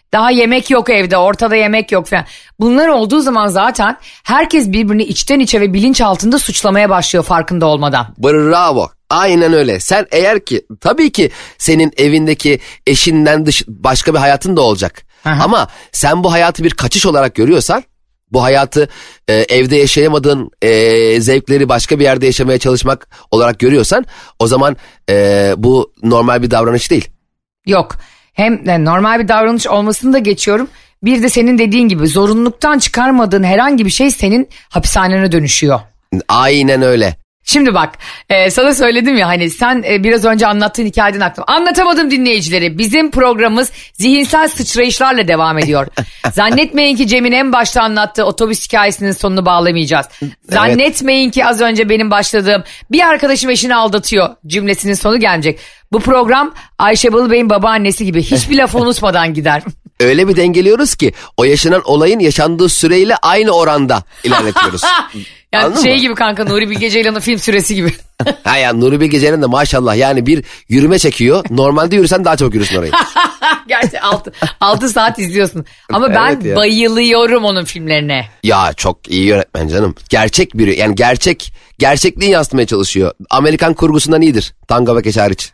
Daha yemek yok evde, ortada yemek yok falan. Bunlar olduğu zaman zaten herkes birbirini içten içe ve bilinç altında suçlamaya başlıyor farkında olmadan. Bravo. Aynen öyle. Sen eğer ki tabii ki senin evindeki eşinden dış başka bir hayatın da olacak. Aha. Ama sen bu hayatı bir kaçış olarak görüyorsan, bu hayatı e, evde yaşayamadığın e, zevkleri başka bir yerde yaşamaya çalışmak olarak görüyorsan, o zaman e, bu normal bir davranış değil. Yok. Hem de normal bir davranış olmasını da geçiyorum. Bir de senin dediğin gibi zorunluluktan çıkarmadığın herhangi bir şey senin hapishanene dönüşüyor. Aynen öyle. Şimdi bak e, sana söyledim ya hani sen e, biraz önce anlattığın hikayeden aklıma. Anlatamadım dinleyicileri. Bizim programımız zihinsel sıçrayışlarla devam ediyor. Zannetmeyin ki Cem'in en başta anlattığı otobüs hikayesinin sonunu bağlamayacağız. Zannetmeyin ki az önce benim başladığım bir arkadaşım eşini aldatıyor cümlesinin sonu gelmeyecek. Bu program Ayşe Balıbey'in babaannesi gibi hiçbir lafı unutmadan gider. Öyle bir dengeliyoruz ki o yaşanan olayın yaşandığı süreyle aynı oranda ilerletiyoruz. Yani Anladın şey mı? gibi kanka Nuri Bilge Ceylan'ın film süresi gibi. Ha ya Nuri Bilge Ceylan da maşallah yani bir yürüme çekiyor. Normalde yürüsen daha çabuk yürürsün orayı. Gerçi altı saat izliyorsun. Ama ben Evet ya. bayılıyorum onun filmlerine. Ya çok iyi yönetmen canım. Gerçek biri yani gerçek gerçekliği yansıtmaya çalışıyor. Amerikan kurgusundan iyidir. Tango ve Keş hariç.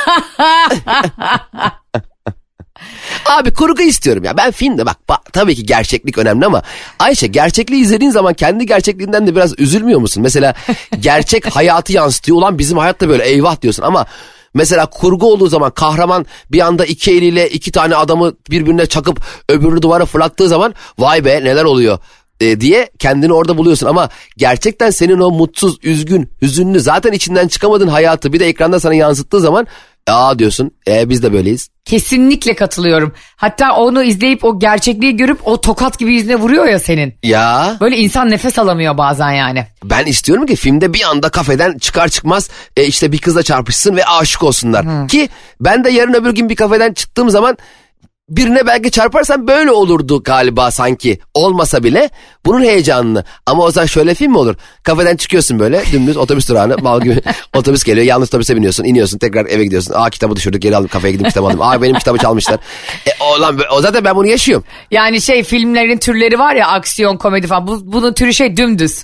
Abi kurgu istiyorum ya. Ben filmde bak, bak tabii ki gerçeklik önemli ama Ayşe gerçekliği izlediğin zaman kendi gerçekliğinden de biraz üzülmüyor musun? Mesela gerçek hayatı yansıtıyor. Ulan bizim hayat da böyle eyvah diyorsun ama mesela kurgu olduğu zaman kahraman bir anda iki eliyle iki tane adamı birbirine çakıp öbürünü duvara fırlattığı zaman vay be neler oluyor e, diye kendini orada buluyorsun. Ama gerçekten senin o mutsuz, üzgün, hüzünlü zaten içinden çıkamadığın hayatı bir de ekranda sana yansıttığı zaman aa diyorsun e, biz de böyleyiz. Kesinlikle katılıyorum. Hatta onu izleyip o gerçekliği görüp o tokat gibi yüzüne vuruyor ya senin. Ya. Böyle insan nefes alamıyor bazen yani. Ben istiyorum ki filmde bir anda kafeden çıkar çıkmaz e, işte bir kızla çarpışsın ve aşık olsunlar. Hmm. Ki ben de yarın öbür gün bir kafeden çıktığım zaman birine belki çarparsam böyle olurdu galiba sanki. Olmasa bile bunun heyecanını. Ama o zaman şöyle film mi olur? Kafeden çıkıyorsun böyle dümdüz otobüs durağına mal gibi otobüs geliyor. Yanlış otobüse biniyorsun, iniyorsun, tekrar eve gidiyorsun. Aa kitabı düşürdük, geri aldım, kafeye gidip kitabı aldım. Aa benim kitabı çalmışlar. E, o, lan, o zaten ben bunu yaşıyorum. Yani şey filmlerin türleri var ya, aksiyon, komedi falan. Bu, bunun türü şey dümdüz.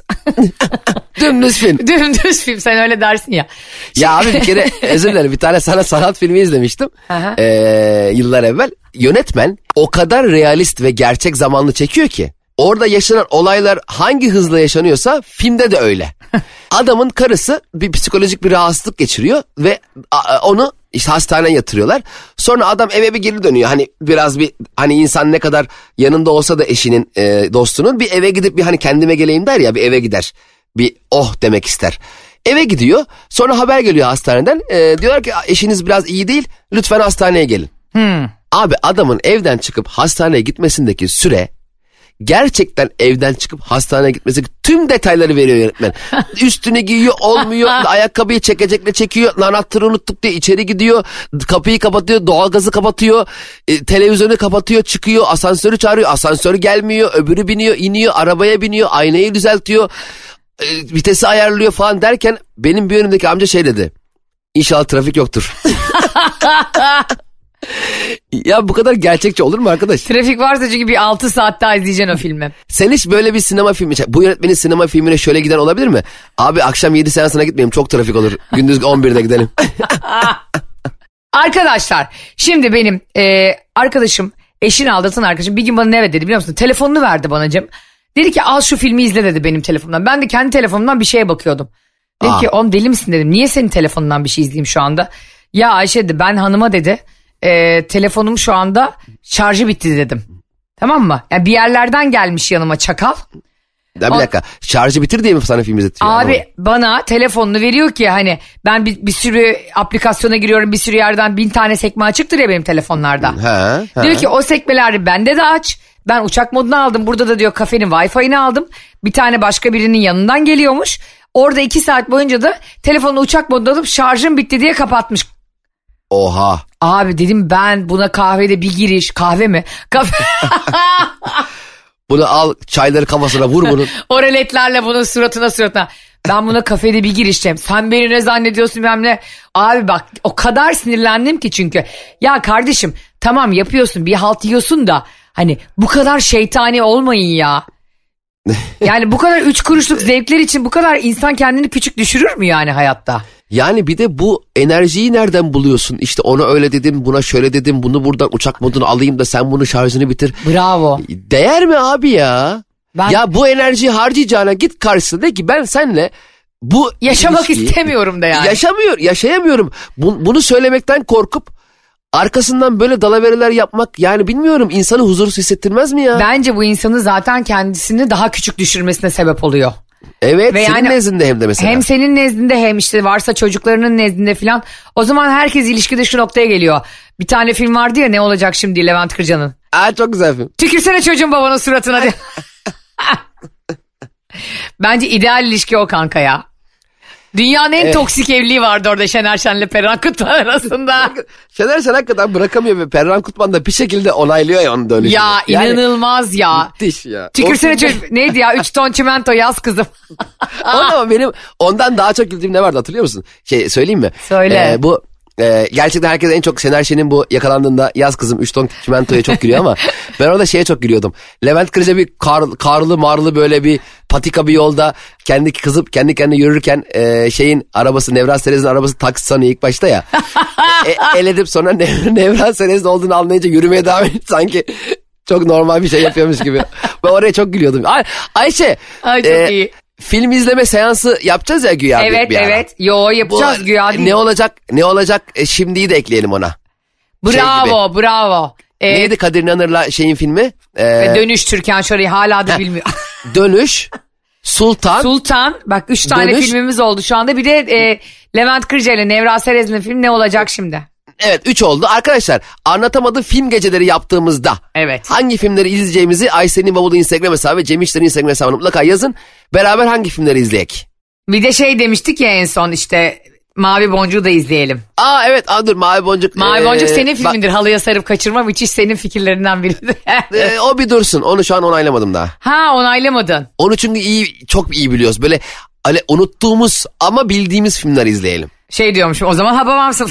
Dümdüz film. Dümdüz film, sen öyle dersin ya. Ya abi bir kere özür dilerim, bir tane sana sanat filmi izlemiştim. ee, yıllar evvel. Yönetmen o kadar realist ve gerçek zamanlı çekiyor ki orada yaşanan olaylar hangi hızla yaşanıyorsa filmde de öyle. Adamın karısı bir psikolojik bir rahatsızlık geçiriyor ve onu işte hastaneye yatırıyorlar. Sonra adam eve bir geri dönüyor. Hani biraz bir hani insan ne kadar yanında olsa da eşinin e, dostunun bir eve gidip bir hani kendime geleyim der ya, bir eve gider. Bir oh demek ister. Eve gidiyor, sonra haber geliyor hastaneden. E, diyorlar ki eşiniz biraz iyi değil, lütfen hastaneye gelin. Hmm. Abi adamın evden çıkıp hastaneye gitmesindeki süre, gerçekten evden çıkıp hastaneye gitmesi tüm detayları veriyor yönetmen. Üstünü giyiyor, olmuyor, ayakkabıyı çekecekle çekiyor, anahtarı unuttuk diye içeri gidiyor, kapıyı kapatıyor, doğalgazı kapatıyor, e, televizyonu kapatıyor, çıkıyor, asansörü çağırıyor, asansör gelmiyor, öbürü biniyor, iniyor, arabaya biniyor, aynayı düzeltiyor, e, vitesi ayarlıyor falan derken benim bir önümdeki amca şey dedi: İnşallah trafik yoktur. Ya bu kadar gerçekçi olur mu arkadaş? Trafik varsa çünkü bir altı saat daha izleyeceksin o filmi. Sen hiç böyle bir sinema filmi, bu yönetmenin sinema filmine şöyle giden olabilir mi? Abi akşam yedi seansına gitmeyeyim, çok trafik olur. Gündüz on birde gidelim. Arkadaşlar şimdi benim e, arkadaşım, eşini aldatan arkadaşım bir gün bana ne dedi biliyor musun? Telefonunu verdi bana Cem. Dedi ki al şu filmi izle dedi benim telefonumdan. Ben de kendi telefonumdan bir şeye bakıyordum. Dedi Aa. ki oğlum deli misin dedim. Niye senin telefonundan bir şey izleyeyim şu anda? Ya Ayşe dedi, ben hanıma dedi. E, telefonum şu anda şarjı bitti dedim. Tamam mı? Yani bir yerlerden gelmiş yanıma çakal. Ya bir dakika, şarjı bitir diye mi sana film izletiyor? Abi Anlamadım. bana telefonunu veriyor ki hani ben bir, bir sürü aplikasyona giriyorum, bir sürü yerden bin tane sekme açıktır ya benim telefonlarda. He, he. Diyor ki o sekmeleri bende de aç. Ben uçak modunu aldım, burada da diyor kafenin Wi-Fi'ini aldım. Bir tane başka birinin yanından geliyormuş. Orada iki saat boyunca da telefonu uçak moduna alıp şarjım bitti diye kapatmış. Oha. Abi dedim ben buna kahvede bir giriş, kahve mi? Kahve. Bunu al, çayları kafasına vur bunun. O reletlerle bunun suratına suratına. Ben buna kafede bir girişeceğim. Sen beni ne zannediyorsun bilmem ne. Abi bak o kadar sinirlendim ki çünkü. Ya kardeşim tamam yapıyorsun bir halt yiyorsun da hani bu kadar şeytani olmayın ya. Yani bu kadar üç kuruşluk zevkler için bu kadar insan kendini küçük düşürür mü yani hayatta? Yani bir de bu enerjiyi nereden buluyorsun? İşte ona öyle dedim, buna şöyle dedim, bunu buradan uçak modunu alayım da sen bunun şarjını bitir. Bravo. Değer mi abi ya? Ben... Ya bu enerjiyi harcayacağına git karşısına de ki ben seninle bu yaşamak ilişkiyi, istemiyorum da yani. Yaşamıyor, yaşayamıyorum. Bu, bunu söylemekten korkup arkasından böyle dalaveriler yapmak yani bilmiyorum insanı huzursuz hissettirmez mi ya? Bence bu insanı zaten kendisini daha küçük düşürmesine sebep oluyor. Evet ve senin yani, nezdinde hem de mesela. Hem senin nezdinde hem işte varsa çocuklarının nezdinde filan. O zaman herkes ilişki dışı noktaya geliyor. Bir tane film vardı ya Ne Olacak Şimdi Levent Kırca'nın. Aa çok güzel film. Tükürsene çocuğun babanın suratına diye. Bence ideal ilişki o kanka ya. Dünyanın en evet. toksik evliliği vardı orada Şener Şen'le Perihan Kutman arasında. Şener Şen hakikaten bırakamıyor ve Perihan Kutman da bir şekilde onaylıyor ya onun dönüşünü. Ya yani, inanılmaz ya. Müthiş ya. Tükürsene çocuk. Neydi ya? Üç ton çimento yaz kızım. Ama benim ondan daha çok güldüğüm ne vardı hatırlıyor musun? Şey söyleyeyim mi? Söyle. Ee, bu e, gerçekten herkes en çok Şener Şen'in bu yakalandığında yaz kızım üç ton çimentoya çok gülüyor ama ben orada şeye çok gülüyordum. Levent Kırca bir kar, karlı marlı böyle bir patika bir yolda kendi kızıp kendi kendine yürürken e, şeyin arabası Nevra Serez'in arabası taksi sanıyor ilk başta ya. e, el edip sonra Nev- Nevra Serez'in olduğunu anlayınca yürümeye devam ediyor sanki. Çok normal bir şey yapıyormuş gibi. Ben oraya çok gülüyordum. Ay, Ayşe. Ay çok e, iyi. Film izleme seansı yapacağız ya güya. Evet bir, bir evet. Yo yapacağız Bu, güya değil. Ne olacak ne olacak e, şimdiyi de ekleyelim ona. Bravo şey bravo. Ee, Neydi Kadir İnanır'la şeyin filmi? Ee, Dönüş Türkan Şoray'ı hala da bilmiyor. Dönüş. Sultan. Sultan. Bak üç tane Dönüş. Filmimiz oldu şu anda. Bir de e, Levent Kırca ile Nevra Serez'in film Ne Olacak Şimdi? Evet üç oldu. Arkadaşlar Anlatamadım film geceleri yaptığımızda evet. hangi filmleri izleyeceğimizi Ayşe'nin Bavulu Instagram hesabı ve Cem İşler'in Instagram hesabına mutlaka yazın. Beraber hangi filmleri izleyek? Bir de şey demiştik ya en son işte Mavi Boncuk'u da izleyelim. Aa evet aa, dur Mavi Boncuk. Mavi Boncuk ee, senin filmindir. Bak, halıya sarıp kaçırma müthiş senin fikirlerinden biridir. ee, o bir dursun. Onu şu an onaylamadım daha. Ha onaylamadın. Onu çünkü iyi çok iyi biliyoruz. Böyle hani unuttuğumuz ama bildiğimiz filmler izleyelim. Şey diyormuşum o zaman Hababamsın.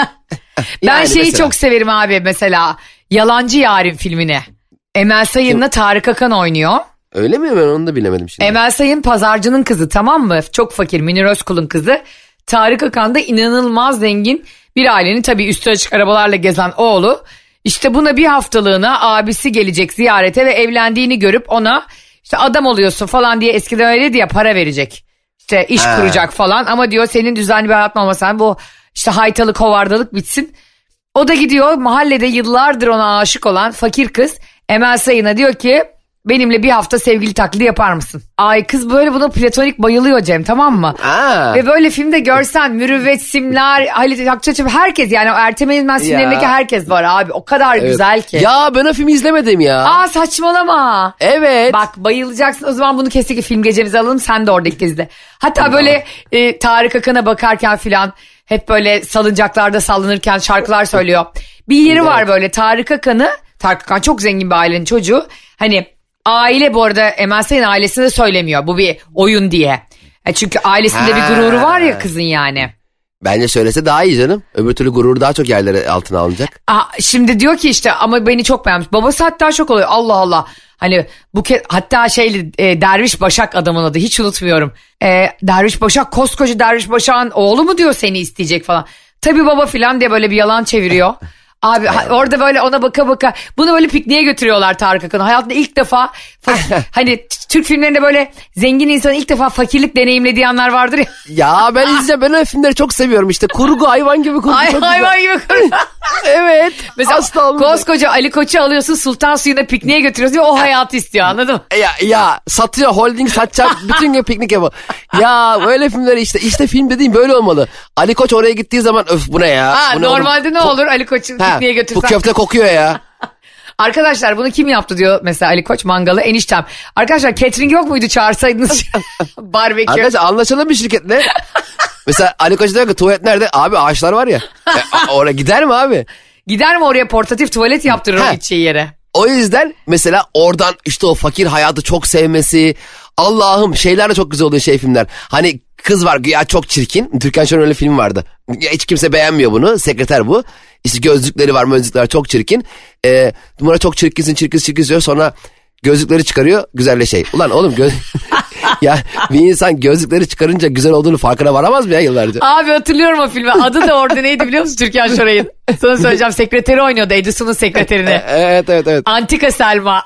Ben yani şeyi mesela. Çok severim abi mesela Yalancı Yarim filmini. Emel Sayın'la Tarık Akan oynuyor. Öyle mi? Ben onu da bilemedim şimdi. Emel Sayın pazarcının kızı tamam mı? Çok fakir Münir Özkul'un kızı. Tarık Akan da inanılmaz zengin bir ailenin tabii üstü açık arabalarla gezen oğlu. İşte buna bir haftalığına abisi gelecek ziyarete ve evlendiğini görüp ona işte adam oluyorsun falan diye eskiden öyleydi ya para verecek. İşte iş ha. kuracak falan ama diyor senin düzenli bir hayatın olmasa bu işte haytalık hovardalık bitsin. O da gidiyor mahallede yıllardır ona aşık olan fakir kız Emel Sayın'a diyor ki benimle bir hafta sevgili taklidi yapar mısın? Ay kız böyle buna platonik bayılıyor Cem tamam mı? Aa. Ve böyle filmde görsen Mürüvvet Simler, Halit Akçaçım herkes yani o Ertem Eğilmez filmlerindeki herkes var abi o kadar evet. güzel ki. Ya ben o filmi izlemedim ya. Aa saçmalama. Evet. Bak bayılacaksın o zaman bunu kesinlikle film gecemize alalım sen de orada ilk izle. Hatta tamam. böyle e, Tarık Akan'a bakarken filan hep böyle salıncaklarda sallanırken şarkılar söylüyor. Bir yeri evet. var böyle Tarık Akan'ı, Tarık Akan çok zengin bir ailenin çocuğu. Hani aile bu arada Emel Sayın ailesine de söylemiyor bu bir oyun diye. E çünkü ailesinde ha. bir gururu var ya kızın yani. Bence söylese daha iyi canım. Öbür türlü gururu daha çok yerlere altına alınacak. Aa, şimdi diyor ki işte ama beni çok beğenmiş. Babası hatta şok oluyor. Allah Allah. Hani bu ke- hatta şeyli e, Derviş Başak adamın adı hiç unutmuyorum. E, Derviş Başak koskoca Derviş Başak'ın oğlu mu diyor seni isteyecek falan. Tabii baba filan diye böyle bir yalan çeviriyor. Abi ha, orada böyle ona baka baka bunu böyle pikniğe götürüyorlar Tarık Akan'ı. Hayatında ilk defa fa- hani Türk filmlerinde böyle zengin insanın ilk defa fakirlik deneyimlediği anlar vardır ya. Ya ben izleyeceğim ben o filmleri çok seviyorum işte kurgu hayvan gibi kurgu. Ay, çok hayvan gibi kurgu. Evet. Mesela koskoca Ali Koç'u alıyorsun Sultan Suyu'na pikniğe götürüyorsun o hayatı istiyor anladın mı? Ya, ya satıyor holding satacak bütün gün piknik yapıyor. Ya böyle filmleri işte işte film dediğim böyle olmalı. Ali Koç oraya gittiği zaman öf bu ne ya? Ha, bu ne normalde ne olur Ali Koç'un pikniğe götürsen. Bu köfte kokuyor ya. Arkadaşlar bunu kim yaptı diyor mesela Ali Koç mangalı eniştem. Arkadaşlar catering yok muydu çağırsaydınız barbekü. Arkadaşlar anlaşalım bir şirketle. Mesela Ali Koç diyor ki tuvalet nerede? Abi ağaçlar var ya. e, oraya gider mi abi? Gider mi oraya portatif tuvalet yaptırır o gideceği yere? O yüzden mesela oradan işte o fakir hayatı çok sevmesi, Allah'ım şeyler de çok güzel oluyor şey filmler. Hani kız var güya çok çirkin. Türkan Şoray'ın öyle film vardı. Ya hiç kimse beğenmiyor bunu. Sekreter bu. İşte gözlükleri var, gözlükler var, çok çirkin. Ee, numara çok çirkinsin, çirkin çirkin diyor. Sonra gözlükleri çıkarıyor, güzelle şey. Ulan oğlum göz... ya bir insan gözlükleri çıkarınca güzel olduğunu farkına varamaz mı ya yıllarca? Abi hatırlıyorum o filmi. Adı da orada neydi biliyor musun Türkan Şoray'ın? Sana söyleyeceğim, sekreteri oynuyordu, Edison'un sekreterini. Evet evet evet. Antika Selma.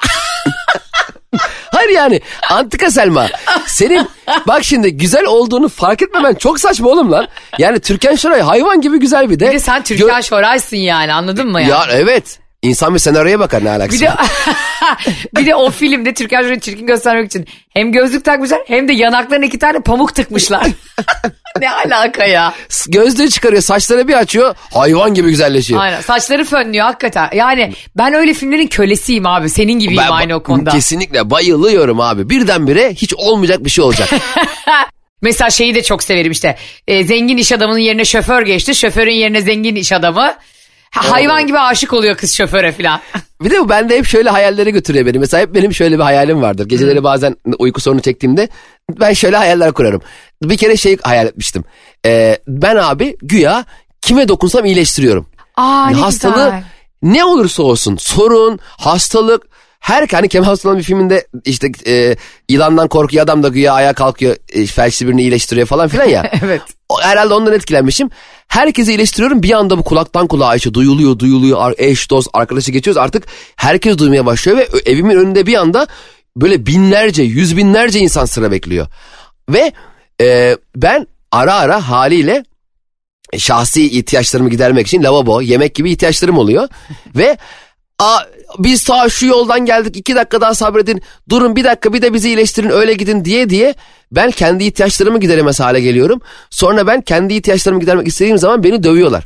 Hayır yani Antika Selma. Senin bak şimdi güzel olduğunu fark etmemen çok saçma oğlum lan. Yani Türkan Şoray hayvan gibi güzel bir de. Bir de sen Türkan Şoray'sın yani, anladın mı ya? Ya evet. İnsan bir senaryoya bakar, ne alakası bir de, bir de o filmde Türkan Şoray'ı çirkin göstermek için hem gözlük takmışlar hem de yanaklarına iki tane pamuk tıkmışlar. Ne alaka ya? Gözlüğü çıkarıyor, saçları bir açıyor, hayvan gibi güzelleşiyor. Aynen, saçları fönlüyor hakikaten. Yani ben öyle filmlerin kölesiyim abi, senin gibiyim ben, aynı o konuda. Kesinlikle bayılıyorum abi, birdenbire hiç olmayacak bir şey olacak. Mesela şeyi de çok severim işte, e, zengin iş adamının yerine şoför geçti, şoförün yerine zengin iş adamı. Ha, hayvan gibi aşık oluyor kız şoföre falan. Bir de bu bende hep şöyle hayallere götürüyor beni. Mesela hep benim şöyle bir hayalim vardır. Geceleri bazen uyku sorunu çektiğimde ben şöyle hayaller kurarım. Bir kere şey hayal etmiştim. Ee, ben abi güya kime dokunsam iyileştiriyorum. Aa, ne hastalığı güzel. Ne olursa olsun, sorun, hastalık, her hani Kemal Sunal'ın bir filminde işte e, yılandan korkuyor adam da güya ayağa kalkıyor, e, felçli birini iyileştiriyor falan filan ya. Evet. O, herhalde ondan etkilenmişim. Herkesi iyileştiriyorum, bir anda bu kulaktan kulağa işte duyuluyor duyuluyor, eş dost arkadaşı geçiyoruz, artık herkes duymaya başlıyor ve evimin önünde bir anda böyle binlerce, yüz binlerce insan sıra bekliyor. Ve e, ben ara ara haliyle şahsi ihtiyaçlarımı gidermek için lavabo, yemek gibi ihtiyaçlarım oluyor. Ve a, biz sağ şu yoldan geldik, iki dakika daha sabredin, durun bir dakika bir de bizi iyileştirin öyle gidin diye diye ben kendi ihtiyaçlarımı gideremez hale geliyorum. Sonra ben kendi ihtiyaçlarımı gidermek istediğim zaman beni dövüyorlar.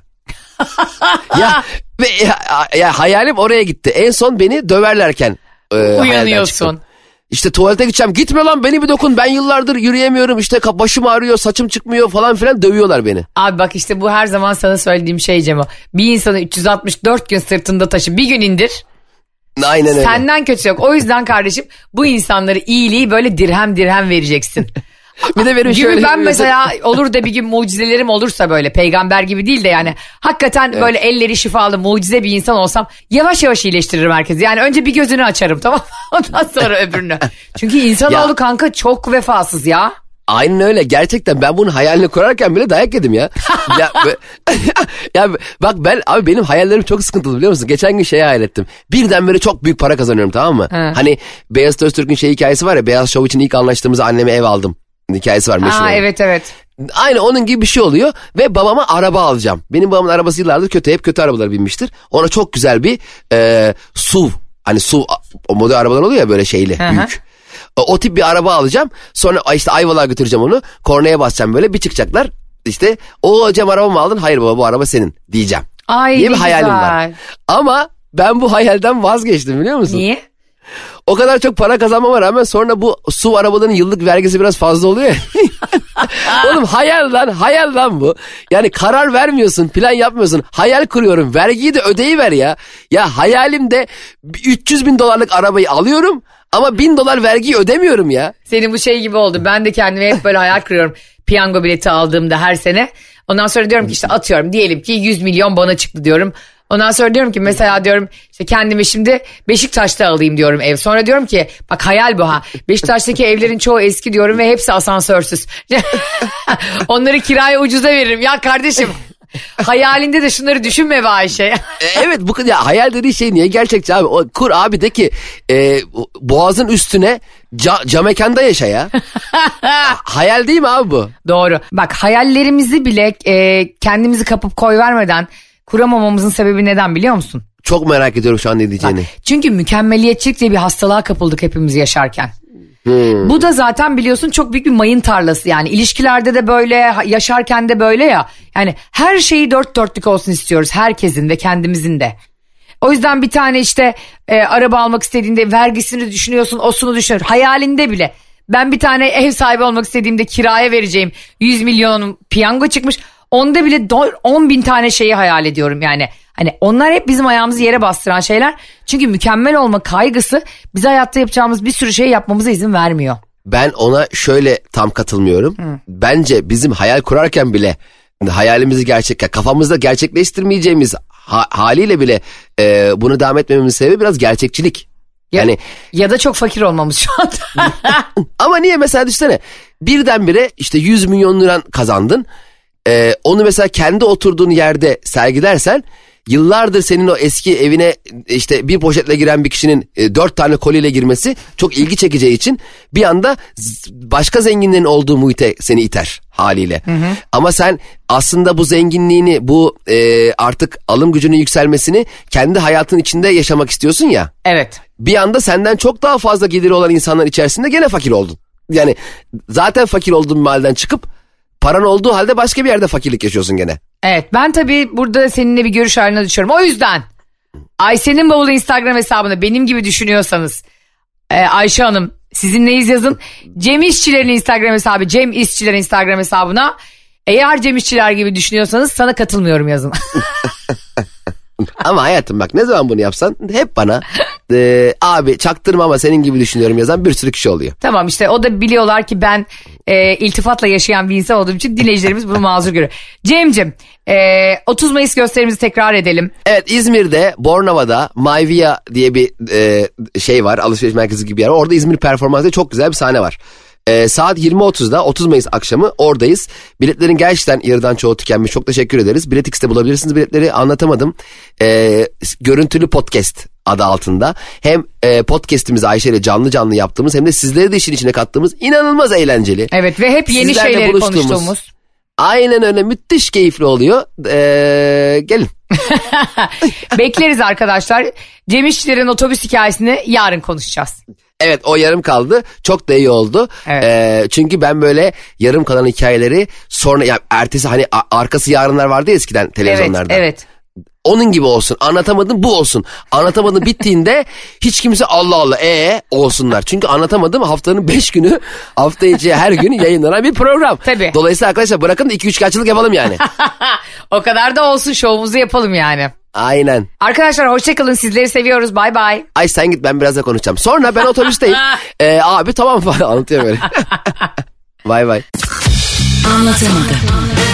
ya ve ya, ya hayalim oraya gitti. En son beni döverlerken e, uyanıyorsun. İşte tuvalete gideceğim. Gitme lan, beni bir dokun. Ben yıllardır yürüyemiyorum. İşte başım ağrıyor, saçım çıkmıyor falan filan, dövüyorlar beni. Abi bak işte bu her zaman sana söylediğim şey Cemo. Bir insanı üç yüz altmış dört gün sırtında taşı, bir gün indir. Aynen öyle. Senden kötü yok. O yüzden kardeşim bu insanları iyiliği böyle dirhem dirhem vereceksin. Bir de benim gibi şöyle ben mesela olur da bir gün mucizelerim olursa, böyle peygamber gibi değil de yani hakikaten evet, böyle elleri şifalı mucize bir insan olsam yavaş yavaş iyileştiririm herkesi. Yani önce bir gözünü açarım, tamam mı? Ondan sonra öbürünü. Çünkü insanoğlu kanka çok vefasız ya. Aynen öyle, gerçekten ben bunun hayalini kurarken bile dayak yedim ya. ya, ya bak ben abi, benim hayallerim çok sıkıntılı biliyor musun? Geçen gün şeyi hayal ettim. Birdenbire çok büyük para kazanıyorum, tamam mı? He. Hani Beyaz Öztürk'ün şey hikayesi var ya, Beyaz Show için ilk anlaştığımızda anneme ev aldım hikayesi var meşhur. Aa, evet evet. Aynı onun gibi bir şey oluyor ve babama araba alacağım. Benim babamın arabası yıllardır kötü, hep kötü arabalara binmiştir. Ona çok güzel bir e, S U V, hani S U V o model arabalar oluyor ya böyle şeyli, Hı-hı, büyük. O, o tip bir araba alacağım. Sonra işte Ayvalık'a götüreceğim onu. Kornaya basacağım, böyle bir çıkacaklar. İşte o hocam araba mı aldın? Hayır baba, bu araba senin diyeceğim. Ay, diye bir güzel hayalim var. Ama ben bu hayalden vazgeçtim biliyor musun? Niye? O kadar çok para kazanmama rağmen sonra bu S U V arabaların yıllık vergisi biraz fazla oluyor ya. Oğlum hayal lan, hayal lan bu. Yani karar vermiyorsun, plan yapmıyorsun. Hayal kuruyorum, vergiyi de ödeyiver ya. Ya hayalimde üç yüz bin dolarlık arabayı alıyorum ama bin dolar vergiyi ödemiyorum ya. Senin bu şey gibi oldu. Ben de kendime hep böyle hayal kuruyorum. Piyango bileti aldığımda her sene. Ondan sonra diyorum ki işte atıyorum, diyelim ki yüz milyon bana çıktı diyorum. Ondan sonra diyorum ki mesela diyorum işte kendime şimdi Beşiktaş'ta alayım diyorum ev. Sonra diyorum ki bak hayal bu ha. Beşiktaş'taki evlerin çoğu eski diyorum ve hepsi asansörsüz. Onları kiraya ucuza veririm. Ya kardeşim hayalinde de şunları düşünme be Ayşe. Evet bu ya, hayal dediği şey niye gerçekçi abi? O, kur abi de ki e, boğazın üstüne ca, camekanda yaşa ya. Hayal değil mi abi bu? Doğru. Bak hayallerimizi bile e, kendimizi kapıp koyvermeden kuramamamızın sebebi neden biliyor musun? Çok merak ediyorum şu an ne diyeceğini. Bak, çünkü mükemmeliyetçilik diye bir hastalığa kapıldık hepimiz yaşarken. Hmm. Bu da zaten biliyorsun çok büyük bir mayın tarlası, yani ilişkilerde de böyle, yaşarken de böyle ya. Yani her şeyi dört dörtlük olsun istiyoruz, herkesin ve kendimizin de. O yüzden bir tane işte e, araba almak istediğinde vergisini düşünüyorsun, osunu düşünüyorsun. Hayalinde bile ben bir tane ev sahibi olmak istediğimde kiraya vereceğim yüz milyonun piyango çıkmış. Onda bile on bin tane şeyi hayal ediyorum yani. Hani onlar hep bizim ayağımızı yere bastıran şeyler. Çünkü mükemmel olma kaygısı bize hayatta yapacağımız bir sürü şey yapmamıza izin vermiyor. Ben ona şöyle tam katılmıyorum. Hı. Bence bizim hayal kurarken bile hayalimizi gerçek, kafamızda gerçekleştirmeyeceğimiz ha, haliyle bile e, bunu devam etmememizin sebebi biraz gerçekçilik. Ya, yani ya da çok fakir olmamız şu anda. Ama niye mesela düşünsene birdenbire işte yüz milyon liran kazandın. Ee, onu mesela kendi oturduğun yerde sergilersen yıllardır senin o eski evine işte bir poşetle giren bir kişinin e, dört tane koliyle girmesi çok ilgi çekeceği için bir anda başka zenginlerin olduğu muhite seni iter haliyle. Hı hı. Ama sen aslında bu zenginliğini, bu e, artık alım gücünün yükselmesini kendi hayatın içinde yaşamak istiyorsun ya. Evet. Bir anda senden çok daha fazla geliri olan insanlar içerisinde gene fakir oldun. Yani zaten fakir olduğun bir mahalleden çıkıp paran olduğu halde başka bir yerde fakirlik yaşıyorsun gene. Evet, ben tabii burada seninle bir görüş haline düşüyorum. O yüzden Ayşe'nin bavulu Instagram hesabına benim gibi düşünüyorsanız e, Ayşe Hanım sizinleyiz yazın. Cem İşçilerin Instagram hesabı, Cem İşçilerin Instagram hesabına eğer Cem İşçiler gibi düşünüyorsanız sana katılmıyorum yazın. Ama hayatım bak ne zaman bunu yapsan hep bana e, abi çaktırma ama senin gibi düşünüyorum yazan bir sürü kişi oluyor. Tamam işte o da biliyorlar ki ben e, iltifatla yaşayan bir insan olduğum için dinleyicilerimiz bunu mazur görüyor. Cem'cim e, otuz Mayıs gösterimizi tekrar edelim. Evet, İzmir'de Bornova'da Mayvia diye bir e, şey var, alışveriş merkezi gibi bir yer var. Orada İzmir Performans'ta çok güzel bir sahne var. Ee, saat yirmi otuzda otuz Mayıs akşamı oradayız. Biletlerin gerçekten yarıdan çoğu tükenmiş. Çok teşekkür ederiz. Bilet X'te bulabilirsiniz biletleri. Anlatamadım. Ee, görüntülü podcast adı altında. Hem e, podcast'imizi Ayşe ile canlı canlı yaptığımız hem de sizleri de işin içine kattığımız inanılmaz eğlenceli. Evet ve hep yeni Sizlerle şeyleri konuştuğumuz. Aynen öyle, müthiş keyifli oluyor. Ee, gelin. Bekleriz arkadaşlar. Cem İşçilerin otobüs hikayesini yarın konuşacağız. Evet, o yarım kaldı. Çok da iyi oldu. Evet. Ee, çünkü ben böyle yarım kalan hikayeleri sonra ya ertesi hani arkası yarınlar vardı ya eskiden televizyonlarda. Evet, evet. Onun gibi olsun. Anlatamadım bu olsun. Anlatamadım bittiğinde hiç kimse Allah Allah ee olsunlar. Çünkü anlatamadım haftanın beş günü hafta içi her gün yayınlanan bir program. Tabii. Dolayısıyla arkadaşlar bırakın da iki üç kaçlık yapalım yani. O kadar da olsun, şovumuzu yapalım yani. Aynen. Arkadaşlar hoşçakalın, sizleri seviyoruz, bay bay. Ay sen git, ben biraz da konuşacağım. Sonra ben otobüsteyim. ee, abi tamam falan anlatıyorum öyle. Bay bay. Anlatamadım.